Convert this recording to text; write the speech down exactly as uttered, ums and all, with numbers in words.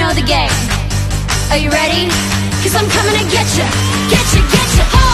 know the game. Are you ready? Cause I'm coming to get you, get you, get you.